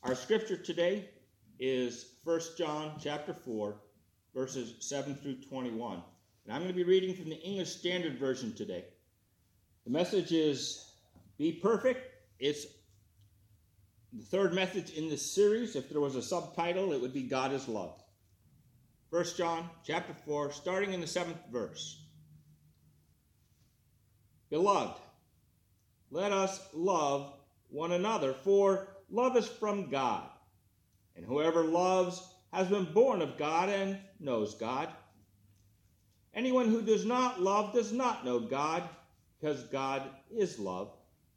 Our scripture today is 1 John chapter 4, verses 7 through 21. And I'm going to be reading from the English Standard Version today. The message is Be Perfect. It's the third message in this series. If there was a subtitle, it would be God is Love. 1 John chapter 4, starting in the 7th verse. Beloved, let us love one another, for love is from God. And whoever loves has been born of God and knows God. Anyone who does not love does not know God, because God is love.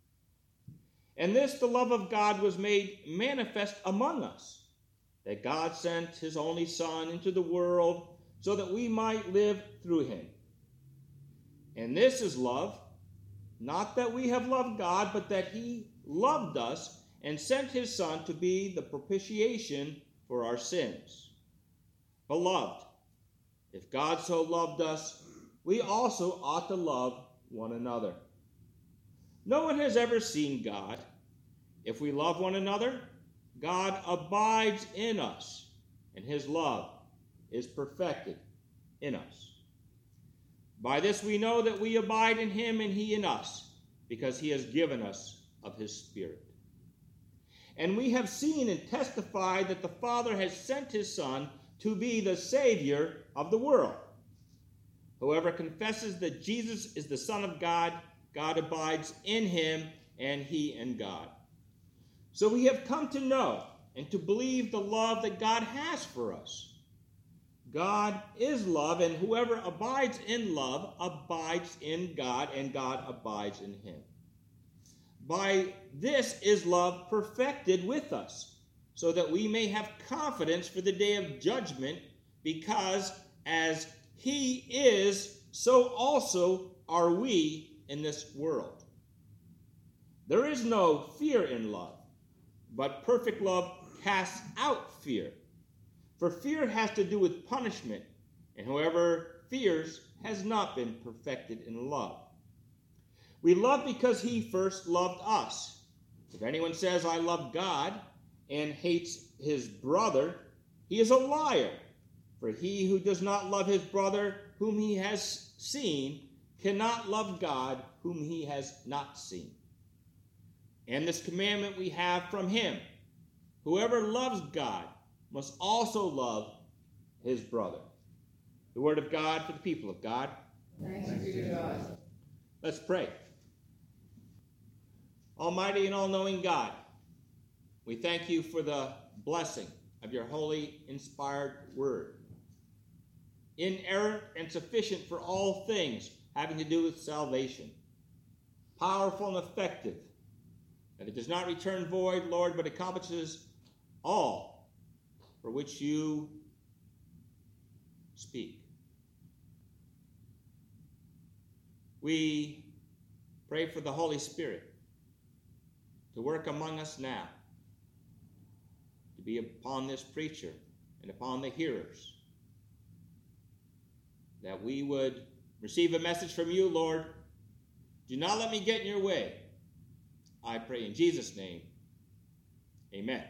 And this, the love of God, was made manifest among us, that God sent his only Son into the world so that we might live through him. And this is love, not that we have loved God, but that he loved us and sent his Son to be the propitiation for our sins. Beloved, if God so loved us, we also ought to love one another. No one has ever seen God. If we love one another, God abides in us, and his love is perfected in us. By this we know that we abide in him and he in us, because he has given us of his Spirit. And we have seen and testified that the Father has sent his Son to be the Savior of the world. Whoever confesses that Jesus is the Son of God, God abides in him, and he in God. So we have come to know and to believe the love that God has for us. God is love, and whoever abides in love abides in God, and God abides in him. By this is love perfected with us, so that we may have confidence for the day of judgment, because as he is, so also are we in this world. There is no fear in love, but perfect love casts out fear. For fear has to do with punishment, and whoever fears has not been perfected in love. We love because he first loved us. If anyone says, I love God, and hates his brother, he is a liar. For he who does not love his brother whom he has seen cannot love God whom he has not seen. And this commandment we have from him: whoever loves God must also love his brother. The word of God for the people of God. Thanks be to God. Let's pray. Almighty and all-knowing God, we thank you for the blessing of your holy, inspired word. Inerrant and sufficient for all things having to do with salvation. Powerful and effective, that it does not return void, Lord, but accomplishes all for which you speak. We pray for the Holy Spirit to work among us now, to be upon this preacher and upon the hearers, that we would receive a message from you, Lord. Do not let me get in your way. I pray in Jesus' name, amen.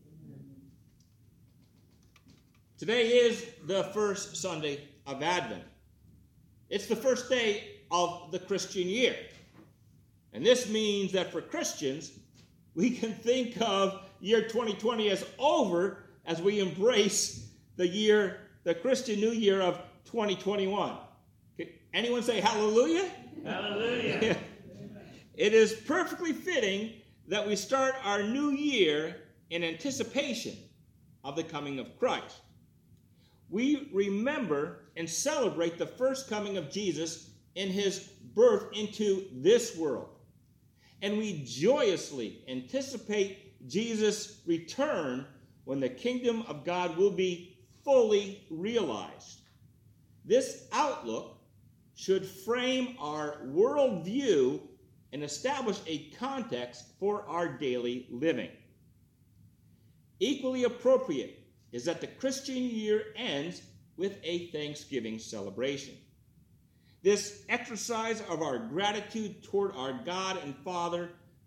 Today is the first Sunday of Advent. It's the first day of the Christian year. And this means that for Christians, we can think of year 2020 as over as we embrace the Christian New Year of 2021. Anyone say hallelujah? Hallelujah. It is perfectly fitting that we start our new year in anticipation of the coming of Christ. We remember and celebrate the first coming of Jesus in his birth into this world. And we joyously anticipate Jesus' return when the kingdom of God will be fully realized. This outlook should frame our worldview and establish a context for our daily living. Equally appropriate is that the Christian year ends with a Thanksgiving celebration. This exercise of our gratitude toward our God and Father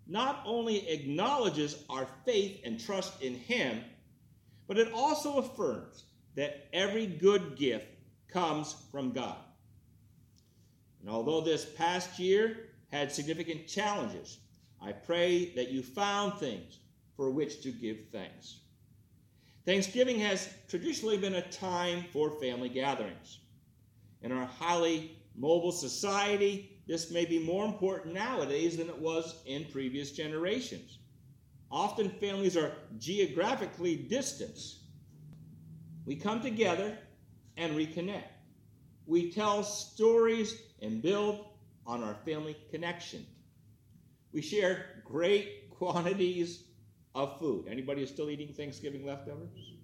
not only acknowledges our faith and trust in him, but it also affirms that every good gift comes from God. And although this past year had significant challenges, I pray that you found things for which to give thanks. Thanksgiving has traditionally been a time for family gatherings. In our highly mobile society, this may be more important nowadays than it was in previous generations. Often families are geographically distant. We come together and reconnect. We tell stories and build on our family connection. We share great quantities of food. Anybody still eating Thanksgiving leftovers?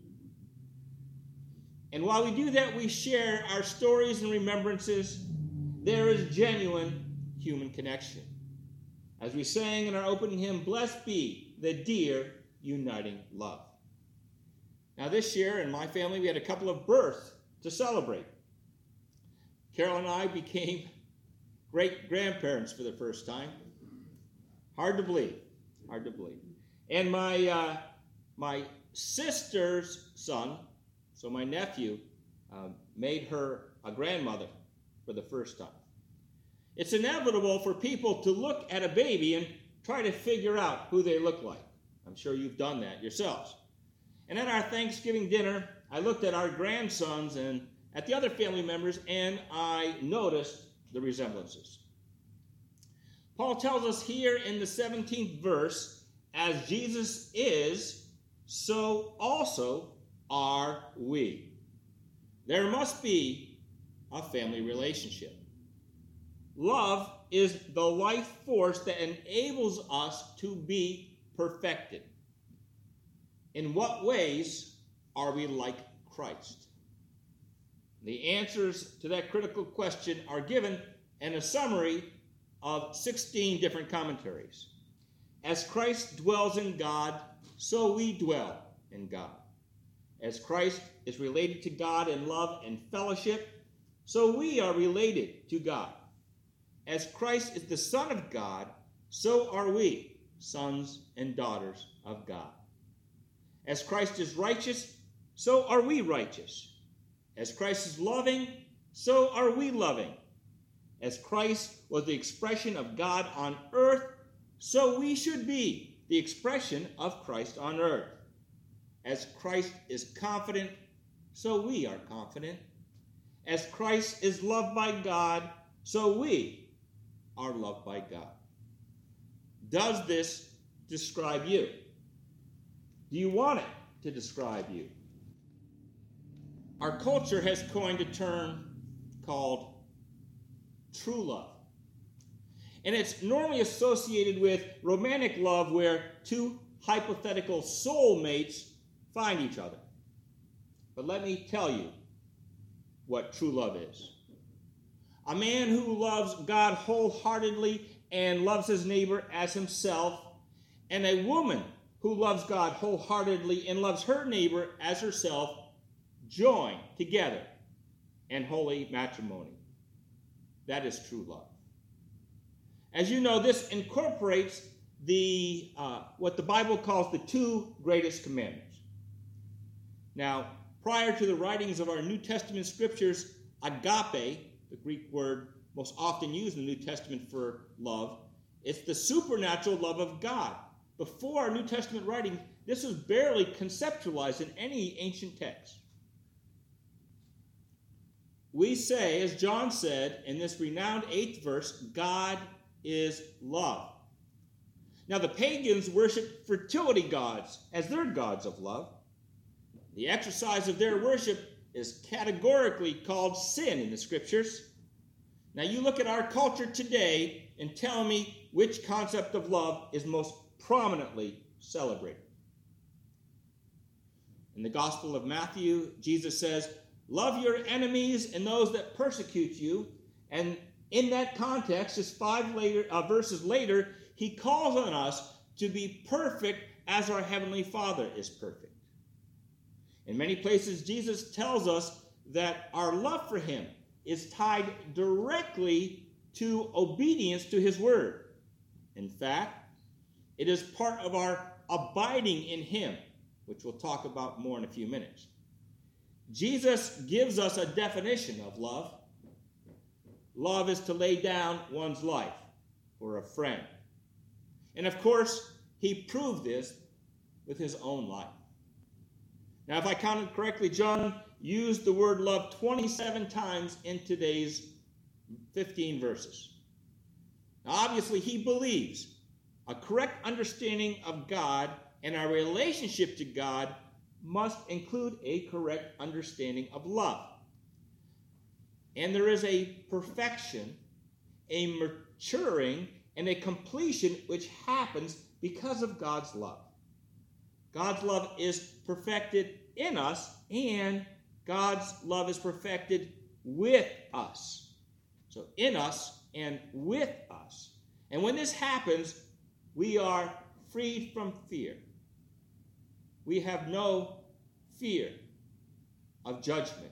And while we do that, we share our stories and remembrances. There is genuine human connection. As we sang in our opening hymn, "Blessed be the dear uniting love." Now this year in my family, we had a couple of births to celebrate. Carol and I became great-grandparents for the first time. Hard to believe. And my sister's son, so my nephew, made her a grandmother for the first time. It's inevitable for people to look at a baby and try to figure out who they look like. I'm sure you've done that yourselves. And at our Thanksgiving dinner, I looked at our grandsons and at the other family members, and I noticed the resemblances. Paul tells us here in the 17th verse, as Jesus is, so also are we. There must be a family relationship. Love is the life force that enables us to be perfected. In what ways are we like Christ? The answers to that critical question are given in a summary of 16 different commentaries. As Christ dwells in God, so we dwell in God. As Christ is related to God in love and fellowship, so we are related to God. As Christ is the Son of God, so are we sons and daughters of God. As Christ is righteous, so are we righteous. As Christ is loving, so are we loving. As Christ was the expression of God on earth, so we should be the expression of Christ on earth. As Christ is confident, so we are confident. As Christ is loved by God, so we are loved by God. Does this describe you? Do you want it to describe you? Our culture has coined a term called true love. And it's normally associated with romantic love where two hypothetical soulmates find each other. But let me tell you what true love is. A man who loves God wholeheartedly and loves his neighbor as himself, and a woman who loves God wholeheartedly and loves her neighbor as herself, join together in holy matrimony. That is true love. As you know, this incorporates the what the Bible calls the two greatest commandments. Now, prior to the writings of our New Testament scriptures, agape, the Greek word most often used in the New Testament for love, it's the supernatural love of God. Before our New Testament writing, this was barely conceptualized in any ancient text. We say, as John said in this renowned 8th verse, God is love. Now, the pagans worship fertility gods as their gods of love. The exercise of their worship is categorically called sin in the scriptures. Now, you look at our culture today and tell me which concept of love is most prominently celebrated. In the Gospel of Matthew, Jesus says, "Love your enemies and those that persecute you." And in that context, just 5 verses later, he calls on us to be perfect as our Heavenly Father is perfect. In many places, Jesus tells us that our love for him is tied directly to obedience to his word. In fact, It is part of our abiding in him, which we'll talk about more in a few minutes. Jesus gives us a definition of love. Love is to lay down one's life for a friend. And of course, he proved this with his own life. Now, if I counted correctly, John used the word love 27 times in today's 15 verses. Now, obviously, he believes a correct understanding of God and our relationship to God must include a correct understanding of love. And there is a perfection, a maturing, and a completion which happens because of God's love. God's love is perfected in us, and God's love is perfected with us. So in us and with us. And when this happens, we are freed from fear. We have no fear of judgment.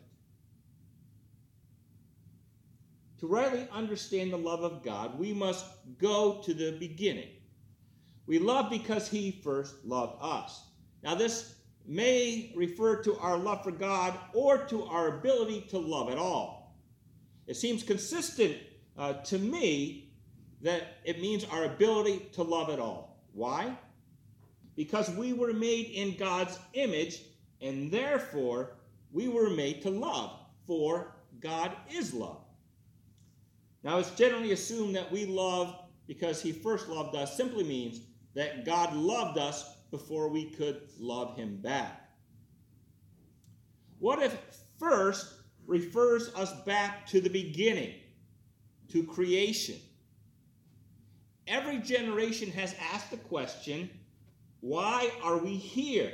To rightly understand the love of God, we must go to the beginning. We love because he first loved us. Now, this may refer to our love for God or to our ability to love at all. It seems consistent to me that it means our ability to love at all. Why? Because we were made in God's image, and therefore we were made to love, for God is love. Now, it's generally assumed that we love because he first loved us simply means that God loved us before we could love him back. What if first refers us back to the beginning, to creation? Every generation has asked the question, why are we here?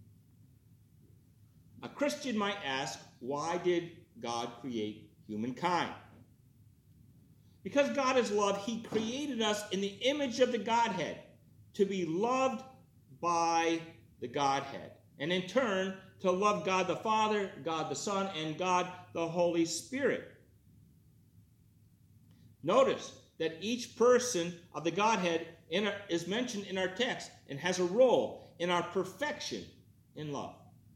A Christian might ask, why did God create humankind? Because God is love, he created us in the image of the Godhead to be loved by the Godhead, and in turn to love God the Father, God the Son, and God the Holy Spirit. Notice that each person of the Godhead is mentioned in our text and has a role in our perfection in love.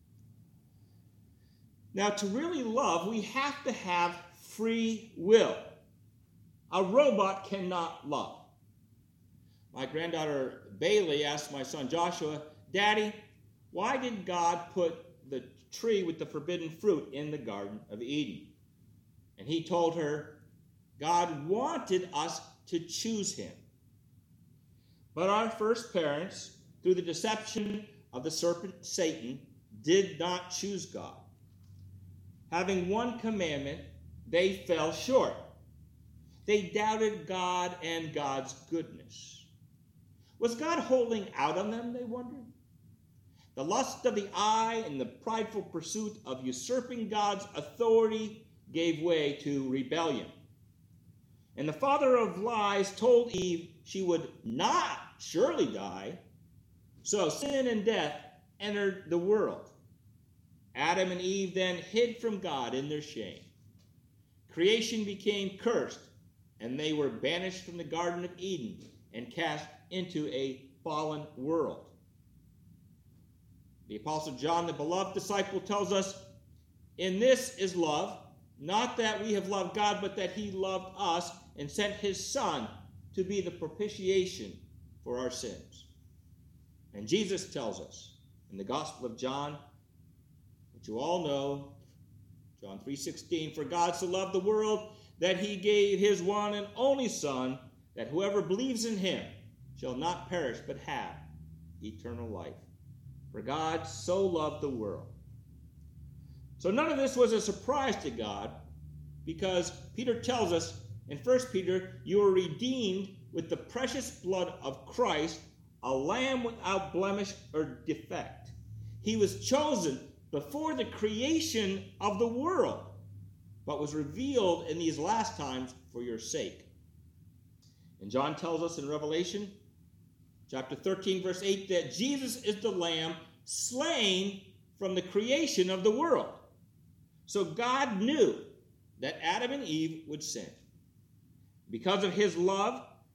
Now, to really love, we have to have free will. A robot cannot love. My granddaughter Bailey asked my son Joshua, Daddy, why did God put the tree with the forbidden fruit in the Garden of Eden? And he told her, God wanted us to choose him. But our first parents, through the deception of the serpent Satan, did not choose God. Having one commandment, they fell short. They doubted God and God's goodness. Was God holding out on them, they wondered? The lust of the eye and the prideful pursuit of usurping God's authority gave way to rebellion. And the father of lies told Eve she would not surely die. So sin and death entered the world. Adam and Eve then hid from God in their shame. Creation became cursed, and they were banished from the Garden of Eden and cast into a fallen world. The Apostle John, the beloved disciple, tells us, in this is love, not that we have loved God, but that he loved us and sent his Son to be the propitiation for our sins. And Jesus tells us in the Gospel of John, which you all know, John 3:16, for God so loved the world that he gave his one and only Son, that whoever believes in him shall not perish but have eternal life. For God so loved the world. So none of this was a surprise to God, because Peter tells us in 1 Peter, you are redeemed with the precious blood of Christ, a lamb without blemish or defect. He was chosen before the creation of the world, but was revealed in these last times for your sake. And John tells us in Revelation chapter 13, verse 8, that Jesus is the Lamb slain from the creation of the world. So God knew that Adam and Eve would sin. Because of his love,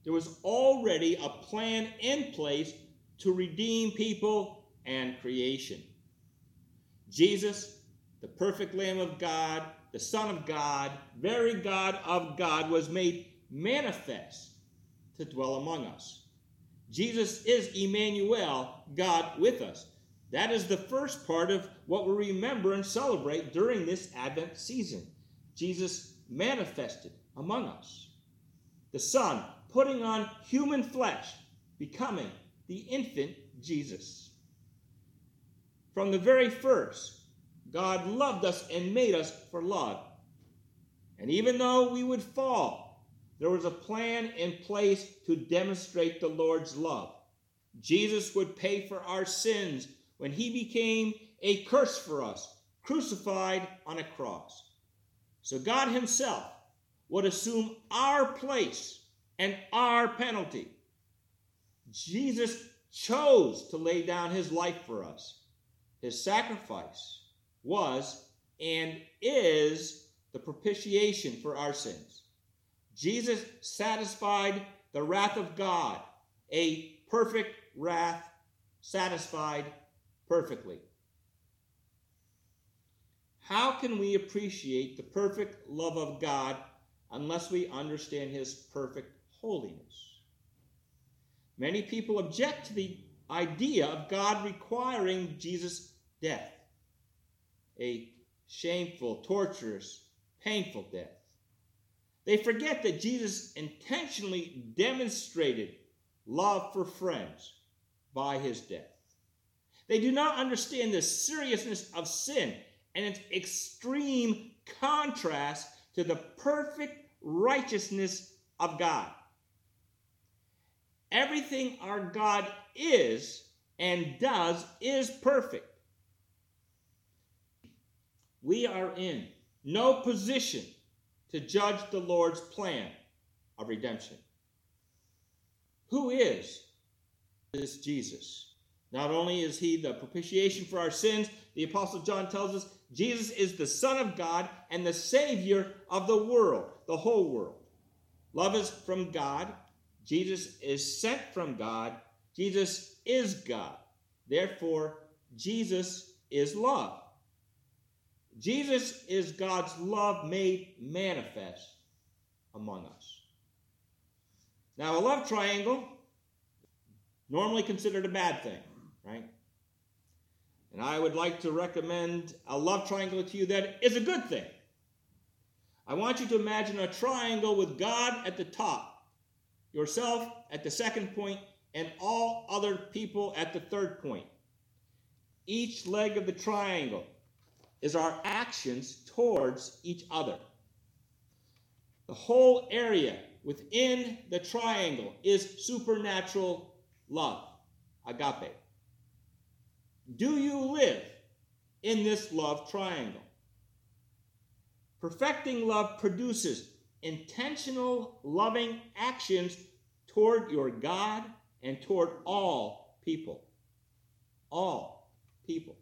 there was already a plan in place to redeem people and creation. Jesus, the perfect Lamb of God, the Son of God, very God of God, was made manifest to dwell among us. Jesus is Emmanuel, God with us. That is the first part of what we remember and celebrate during this Advent season. Jesus manifested among us. The Son putting on human flesh, becoming the infant Jesus. From the very first, God loved us and made us for love. And even though we would fall, there was a plan in place to demonstrate the Lord's love. Jesus would pay for our sins when he became a curse for us, crucified on a cross. So God himself would assume our place and our penalty. Jesus chose to lay down his life for us. His sacrifice was and is the propitiation for our sins. Jesus satisfied the wrath of God, a perfect wrath satisfied perfectly. How can we appreciate the perfect love of God unless we understand his perfect holiness? Many people object to the idea of God requiring Jesus' death, a shameful, torturous, painful death. They forget that Jesus intentionally demonstrated love for friends by his death. They do not understand the seriousness of sin and its extreme contrast to the perfect righteousness of God. Everything our God is and does is perfect. We are in no position to judge the Lord's plan of redemption. Who is this Jesus? Not only is he the propitiation for our sins, the Apostle John tells us Jesus is the Son of God and the Savior of the world, the whole world. Love is from God. Jesus is sent from God. Jesus is God. Therefore, Jesus is love. Jesus is God's love made manifest among us. Now, a love triangle, normally considered a bad thing, right? And I would like to recommend a love triangle to you that is a good thing. I want you to imagine a triangle with God at the top, yourself at the second point, and all other people at the third point. Each leg of the triangle is our actions towards each other. The whole area within the triangle is supernatural love, agape. Do you live in this love triangle? Perfecting love produces intentional, loving actions toward your God and toward all people. All people.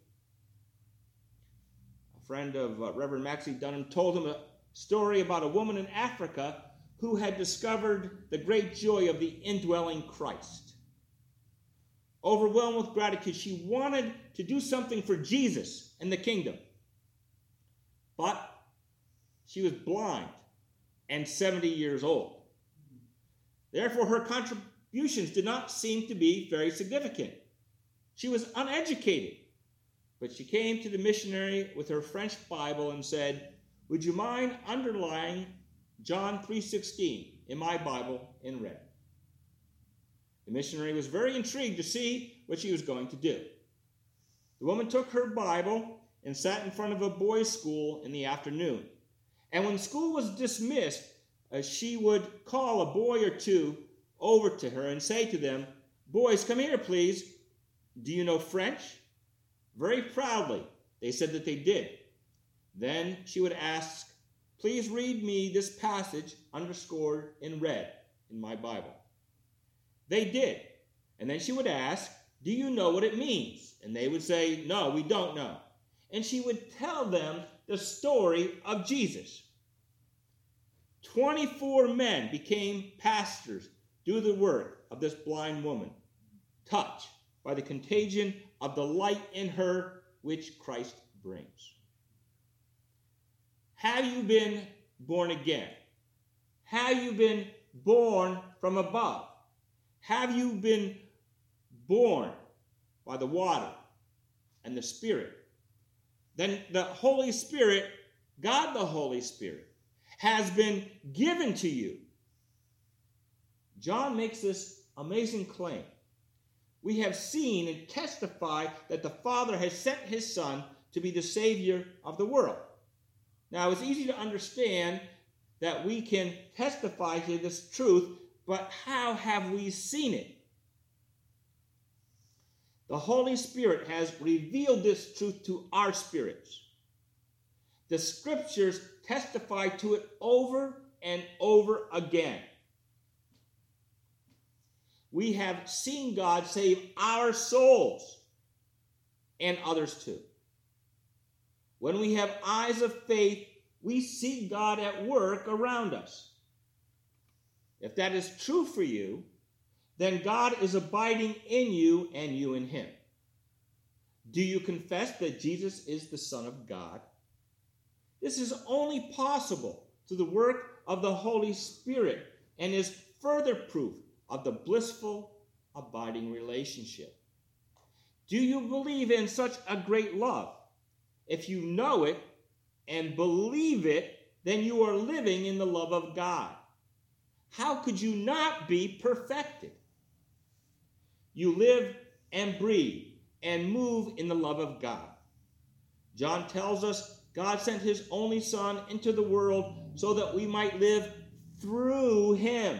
A friend of Reverend Maxie Dunham told him a story about a woman in Africa who had discovered the great joy of the indwelling Christ. Overwhelmed with gratitude, she wanted to do something for Jesus and the kingdom. But she was blind and 70 years old. Therefore, her contributions did not seem to be very significant. She was uneducated, but she came to the missionary with her French Bible and said, "Would you mind underlining John 3:16 in my Bible in red?" The missionary was very intrigued to see what she was going to do. The woman took her Bible and sat in front of a boys' school in the afternoon. And when school was dismissed, she would call a boy or two over to her and say to them, "Boys, come here, please. Do you know French?" Very proudly, they said that they did. Then she would ask, "Please read me this passage underscored in red in my Bible." They did. And then she would ask, "Do you know what it means?" And they would say, "No, we don't know." And she would tell them the story of Jesus. 24 men became pastors do the work of this blind woman, touched by the contagion of the light in her which Christ brings. Have you been born again? Have you been born from above? Have you been born by the water and the Spirit? Then the Holy Spirit, God the Holy Spirit, has been given to you. John makes this amazing claim. We have seen and testified that the Father has sent his Son to be the Savior of the world. Now, it's easy to understand that we can testify to this truth, but how have we seen it? The Holy Spirit has revealed this truth to our spirits. The Scriptures testify to it over and over again. We have seen God save our souls and others too. When we have eyes of faith, we see God at work around us. If that is true for you, then God is abiding in you and you in him. Do you confess that Jesus is the Son of God? This is only possible through the work of the Holy Spirit and is further proof of the blissful, abiding relationship. Do you believe in such a great love? If you know it and believe it, then you are living in the love of God. How could you not be perfected? You live and breathe and move in the love of God. John tells us God sent his only Son into the world so that we might live through him.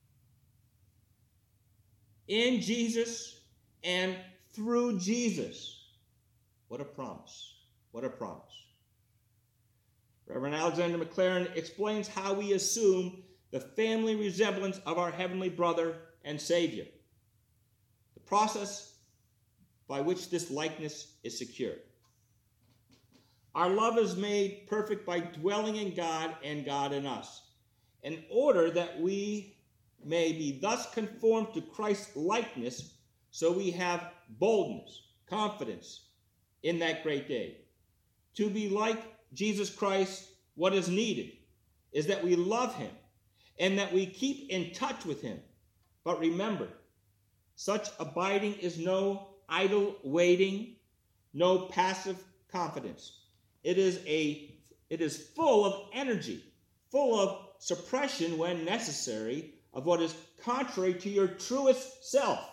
In Jesus and through Jesus. What a promise. What a promise. Reverend Alexander McLaren explains how we assume the family resemblance of our heavenly brother and Savior. The process by which this likeness is secured. Our love is made perfect by dwelling in God and God in us, in order that we may be thus conformed to Christ's likeness, so we have boldness, confidence in that great day. To be like Jesus Christ, what is needed is that we love him and that we keep in touch with him. But remember, such abiding is no idle waiting, no passive confidence. It is full of energy, full of suppression when necessary of what is contrary to your truest self,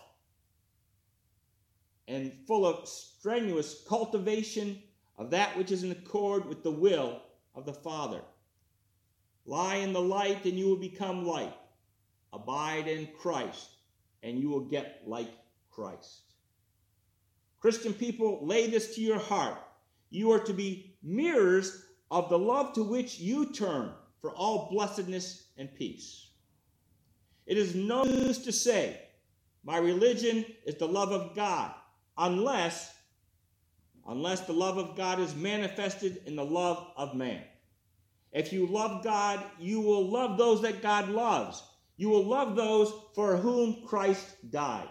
and full of strenuous cultivation of that which is in accord with the will of the Father. Lie in the light and you will become light. Abide in Christ and you will get like Christ. Christian people, lay this to your heart. You are to be mirrors of the love to which you turn for all blessedness and peace. It is no use to say, my religion is the love of God, unless the love of God is manifested in the love of man. If you love God, you will love those that God loves. You will love those for whom Christ died.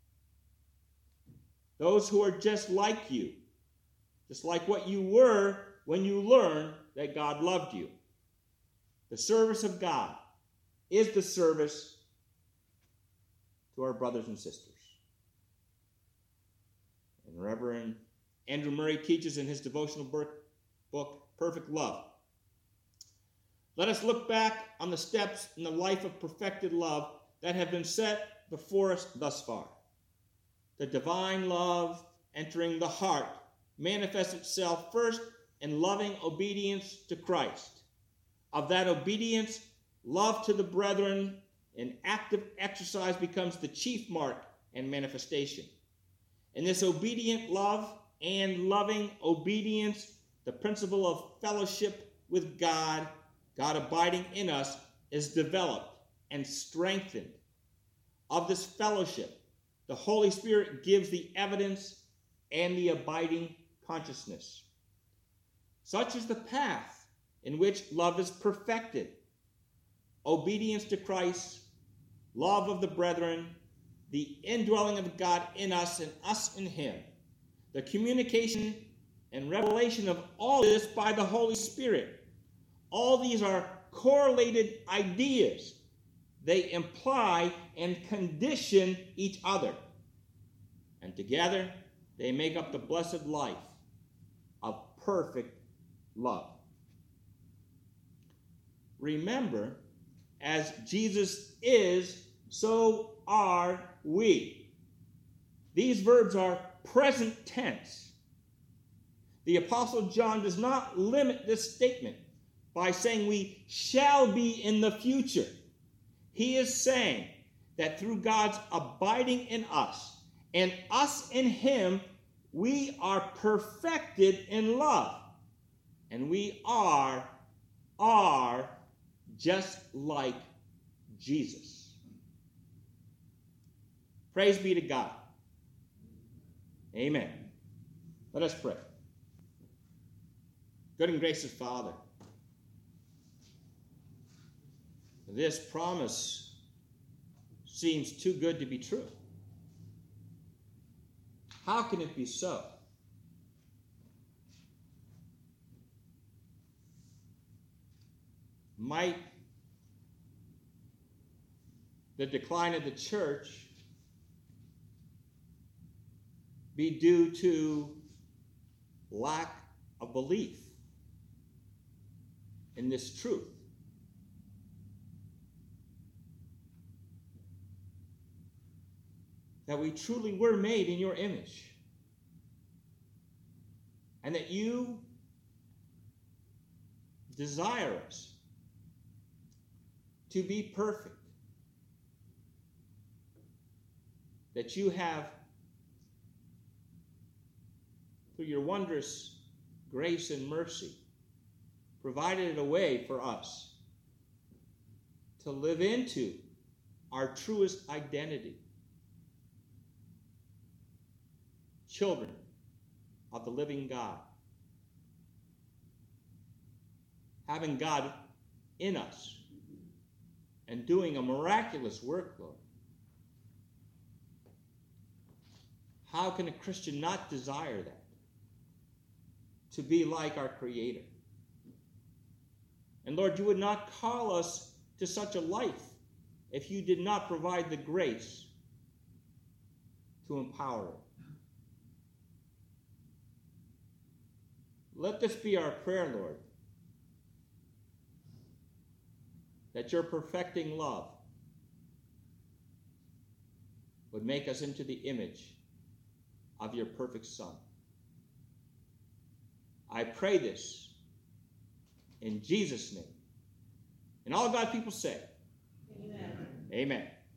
Those who are just like you, just like what you were when you learned that God loved you. The service of God is the service to our brothers and sisters. And Reverend Andrew Murray teaches in his devotional book, Perfect Love. Let us look back on the steps in the life of perfected love that have been set before us thus far. The divine love entering the heart manifests itself first in loving obedience to Christ. Of that obedience, love to the brethren in active exercise becomes the chief mark and manifestation. In this obedient love and loving obedience, the principle of fellowship with God, God abiding in us, is developed and strengthened. Of this fellowship, the Holy Spirit gives the evidence and the abiding consciousness. Such is the path in which love is perfected. Obedience to Christ, love of the brethren, the indwelling of God in us and us in him, the communication and revelation of all this by the Holy Spirit. All these are correlated ideas. They imply and condition each other. And together, they make up the blessed life of perfect love. Remember, as Jesus is, so are we. These verbs are present tense. The Apostle John does not limit this statement by saying we shall be in the future. He is saying that through God's abiding in us and us in him, we are perfected in love. And we are just like Jesus. Praise be to God. Amen. Let us pray. Good and gracious Father, this promise seems too good to be true. How can it be so? Might the decline of the church be due to lack of belief in this truth? That we truly were made in your image, and that you desire us to be perfect, that you have, through your wondrous grace and mercy, provided a way for us to live into our truest identity. Children of the living God. Having God in us and doing a miraculous work, Lord. How can a Christian not desire that? To be like our Creator. And Lord, you would not call us to such a life if you did not provide the grace to empower it. Let this be our prayer, Lord, that your perfecting love would make us into the image of your perfect Son. I pray this in Jesus' name. And all God's people say, Amen. Amen.